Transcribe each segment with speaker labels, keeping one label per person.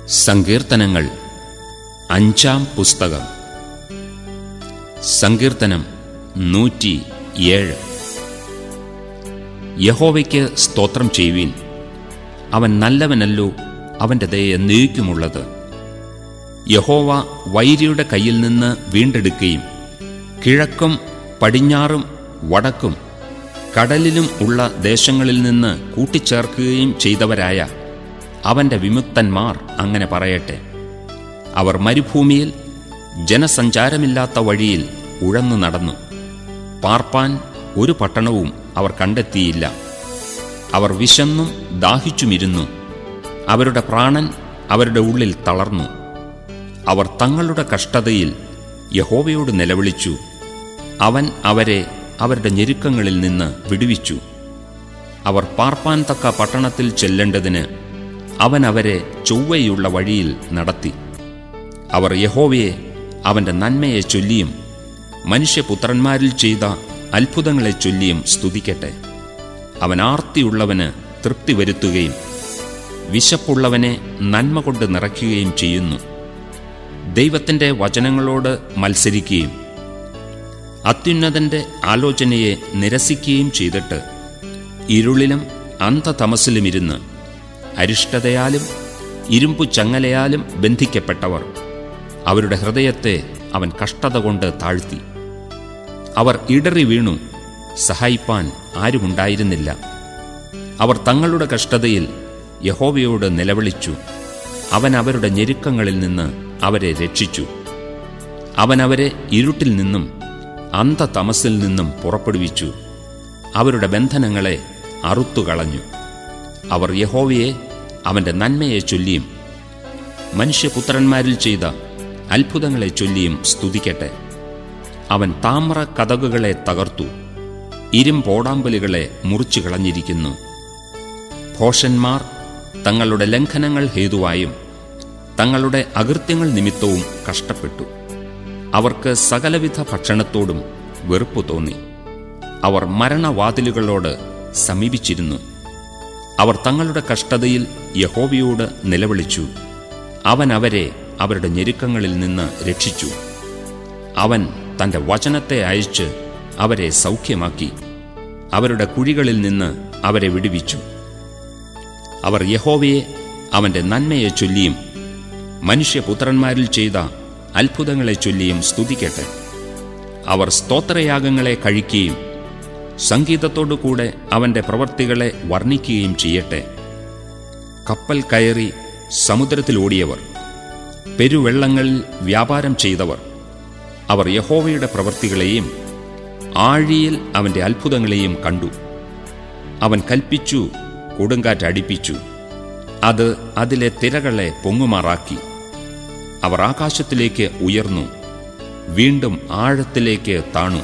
Speaker 1: സങ്കീർത്തനങ്ങൾ 5-ാം പുസ്തകം. സങ്കീർത്തനം 107. യഹോവയ്ക്ക് സ്തോത്രം ചെയ്യുവിൻ, അവൻ നല്ലവനല്ലോ, അവൻ്റെ ദയ എന്നേക്കുമുള്ളത്. യഹോവ വൈരിയുടെ കയ്യിൽ നിന്ന് വീണ്ടെടുക്കുകയും കിഴക്കും പടിഞ്ഞാറും വടക്കും കടലിലും ഉള്ള ദേശങ്ങളിൽ നിന്ന് കൂട്ടിച്ചേർക്കുകയും ചെയ്തവരായ അവൻ്റെ വിമുക്തന്മാർ അങ്ങനെ പറയട്ടെ. അവർ മരുഭൂമിയിൽ ജനസഞ്ചാരമില്ലാത്ത വഴിയിൽ ഉഴന്നു നടന്നു. പാർപ്പാൻ ഒരു പട്ടണവും അവർ കണ്ടെത്തിയില്ല. അവർ വിശന്നും ദാഹിച്ചുമിരുന്നു. അവരുടെ പ്രാണൻ അവരുടെ ഉള്ളിൽ തളർന്നു. അവർ തങ്ങളുടെ കഷ്ടതയിൽ യഹോവയോട് നിലവിളിച്ചു. അവൻ അവരെ അവരുടെ ഞെരുക്കങ്ങളിൽ നിന്ന് വിടുവിച്ചു. അവർ പാർപ്പാൻ തക്ക പട്ടണത്തിൽ ചെല്ലേണ്ടതിന് അവൻ അവരെ ചൊവ്വയുള്ള വഴിയിൽ നടത്തി. അവർ യഹോവയെ അവൻ്റെ നന്മയെ ചൊല്ലിയും മനുഷ്യപുത്രന്മാരിൽ ചെയ്ത അത്ഭുതങ്ങളെ ചൊല്ലിയും സ്തുതിക്കട്ടെ. അവൻ ആർത്തിയുള്ളവന് തൃപ്തി വരുത്തുകയും വിശപ്പുള്ളവനെ നന്മ കൊണ്ട് നിറയ്ക്കുകയും ചെയ്യുന്നു. ദൈവത്തിൻ്റെ വചനങ്ങളോട് മത്സരിക്കുകയും അത്യുന്നതൻ്റെ ആലോചനയെ നിരസിക്കുകയും ചെയ്തിട്ട് ഇരുളിലും അന്ധതമസിലുമിരുന്ന് അരിഷ്ടതയാലും ഇരുമ്പു ചങ്ങലയാലും ബന്ധിക്കപ്പെട്ടവർ, അവരുടെ ഹൃദയത്തെ അവൻ കഷ്ടത കൊണ്ട് താഴ്ത്തി. അവർ ഇടറി വീണു, സഹായിപ്പാൻ ആരുമുണ്ടായിരുന്നില്ല. അവർ തങ്ങളുടെ കഷ്ടതയിൽ യഹോവയോട് നിലവിളിച്ചു. അവൻ അവരുടെ ഞെരുക്കങ്ങളിൽ നിന്ന് അവരെ രക്ഷിച്ചു. അവൻ അവരെ ഇരുട്ടിൽ നിന്നും അന്ധതമസിൽ നിന്നും പുറപ്പെടുവിച്ചു. അവരുടെ ബന്ധനങ്ങളെ അറുത്തുകളഞ്ഞു. അവർ യഹോവയെ അവൻ്റെ നന്മയെ ചൊല്ലിയും മനുഷ്യപുത്രന്മാരിൽ ചെയ്ത അത്ഭുതങ്ങളെ ചൊല്ലിയും സ്തുതിക്കട്ടെ. അവൻ താമ്ര കതകുകളെ തകർത്തു, ഇരുമ്പോടാമ്പലുകളെ മുറിച്ചു കളഞ്ഞിരിക്കുന്നു. ഭോഷന്മാർ തങ്ങളുടെ ലംഘനങ്ങൾ ഹേതുവായും തങ്ങളുടെ അകൃത്യങ്ങൾ നിമിത്തവും കഷ്ടപ്പെട്ടു. അവർക്ക് സകലവിധ ഭക്ഷണത്തോടും വെറുപ്പു തോന്നി. അവർ മരണവാതിലുകളോട് സമീപിച്ചിരുന്നു. അവർ തങ്ങളുടെ കഷ്ടതയിൽ യഹോവയോട് നിലവിളിച്ചു. അവൻ അവരെ അവരുടെ ഞെരുക്കങ്ങളിൽ നിന്ന് രക്ഷിച്ചു. അവൻ തൻ്റെ വചനത്തെ അയച്ച് അവരെ സൗഖ്യമാക്കി. അവരുടെ കുഴികളിൽ നിന്ന് അവരെ വിടുവിച്ചു. അവർ യഹോവയെ അവൻ്റെ നന്മയെ ചൊല്ലിയും മനുഷ്യപുത്രന്മാരിൽ ചെയ്ത അത്ഭുതങ്ങളെ ചൊല്ലിയും സ്തുതിക്കട്ടെ. അവർ സ്തോത്രയാഗങ്ങളെ കഴിക്കുകയും സംഗീതത്തോടുകൂടെ അവൻ്റെ പ്രവൃത്തികളെ വർണ്ണിക്കുകയും ചെയ്യട്ടെ. കപ്പൽ കയറി സമുദ്രത്തിലോടിയവർ, പെരുവെള്ളങ്ങളിൽ വ്യാപാരം ചെയ്തവർ, അവർ യഹോവയുടെ പ്രവൃത്തികളെയും ആഴിയിൽ അവൻ്റെ അത്ഭുതങ്ങളെയും കണ്ടു. അവൻ കൽപ്പിച്ചു, കൊടുങ്കാറ്റടിപ്പിച്ചു, അത് അതിലെ തിരകളെ പൊങ്ങുമാറാക്കി. അവർ ആകാശത്തിലേക്ക് ഉയർന്നു, വീണ്ടും ആഴത്തിലേക്ക് താണു.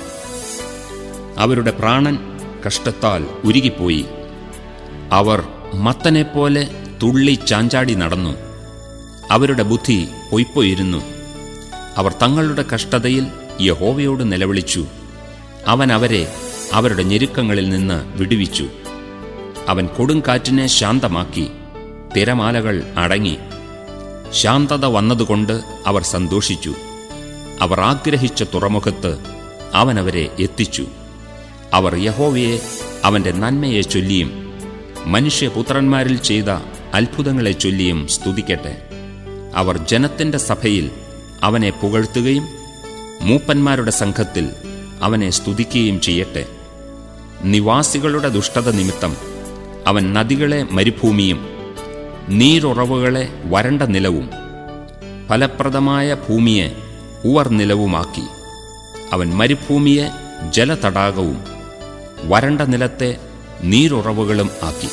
Speaker 1: അവരുടെ പ്രാണൻ കഷ്ടത്താൽ ഉരുകിപ്പോയി. അവർ മത്തനെപ്പോലെ തുള്ളി ചാഞ്ചാടി നടന്നു. അവരുടെ ബുദ്ധി പൊയ്പോയിരുന്നു. അവർ തങ്ങളുടെ കഷ്ടതയിൽ യഹോവയോട് നിലവിളിച്ചു. അവൻ അവരെ അവരുടെ ഞെരുക്കങ്ങളിൽ നിന്ന് വിടുവിച്ചു. അവൻ കൊടുങ്കാറ്റിനെ ശാന്തമാക്കി. തിരമാലകൾ അടങ്ങി. ശാന്തത വന്നതുകൊണ്ട് അവർ സന്തോഷിച്ചു. അവർ ആഗ്രഹിച്ച തുറമുഖത്ത് അവൻ അവരെ എത്തിച്ചു. അവർ യഹോവയെ അവൻ്റെ നന്മയെ ചൊല്ലിയും മനുഷ്യപുത്രന്മാരിൽ ചെയ്ത അത്ഭുതങ്ങളെ ചൊല്ലിയും സ്തുതിക്കട്ടെ. അവർ ജനത്തിൻ്റെ സഭയിൽ അവനെ പുകഴ്ത്തുകയും മൂപ്പന്മാരുടെ സംഘത്തിൽ അവനെ സ്തുതിക്കുകയും ചെയ്യട്ടെ. നിവാസികളുടെ ദുഷ്ടത നിമിത്തം അവൻ നദികളെ മരുഭൂമിയും നീരുറവുകളെ വരണ്ട നിലവും ഫലപ്രദമായ ഭൂമിയെ ഉവർനിലവുമാക്കി. അവൻ മരുഭൂമിയെ ജലതടാകവും വരണ്ട നിലത്തെ നീരുറവുകളും ആക്കി.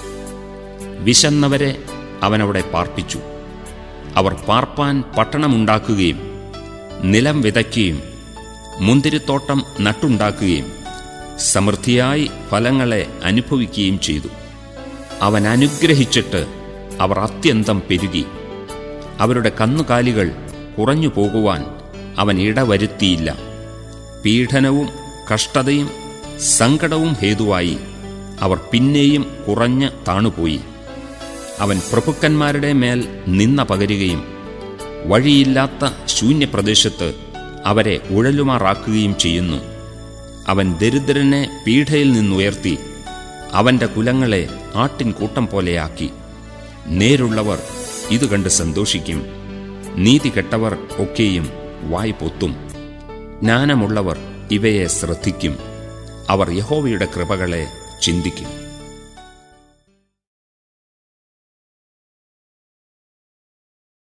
Speaker 1: വിശന്നവരെ അവനവിടെ പാർപ്പിച്ചു. അവർ പാർപ്പാൻ പട്ടണമുണ്ടാക്കുകയും നിലം വിതയ്ക്കുകയും മുന്തിരിത്തോട്ടം നട്ടുണ്ടാക്കുകയും സമൃദ്ധിയായി ഫലങ്ങളെ അനുഭവിക്കുകയും ചെയ്തു. അവൻ അനുഗ്രഹിച്ചിട്ട് അവർ അത്യന്തം പെരുകി. അവരുടെ കന്നുകാലികൾ കുറഞ്ഞു പോകുവാൻ അവൻ ഇടവരുത്തിയില്ല. പീഡനവും കഷ്ടതയും സങ്കടവും ഹേതുവായി അവർ പിന്നെയും കുറഞ്ഞ് താണുപോയി. അവൻ പ്രഭുക്കന്മാരുടെ മേൽ നിന്ന പകരുകയും വഴിയില്ലാത്ത ശൂന്യപ്രദേശത്ത് അവരെ ഉഴലുമാറാക്കുകയും ചെയ്യുന്നു. അവൻ ദരിദ്രനെ പീഠയിൽ നിന്നുയർത്തി അവന്റെ കുലങ്ങളെ ആട്ടിൻകൂട്ടം പോലെയാക്കി. നേരുള്ളവർ ഇത് കണ്ട് സന്തോഷിക്കും, നീതി കെട്ടവർ ഒക്കെയും വായ് പൊത്തും. ജ്ഞാനമുള്ളവർ ഇവയെ ശ്രദ്ധിക്കും, അവർ യഹോവയുടെ കൃപകളെ ചിന്തിക്കും.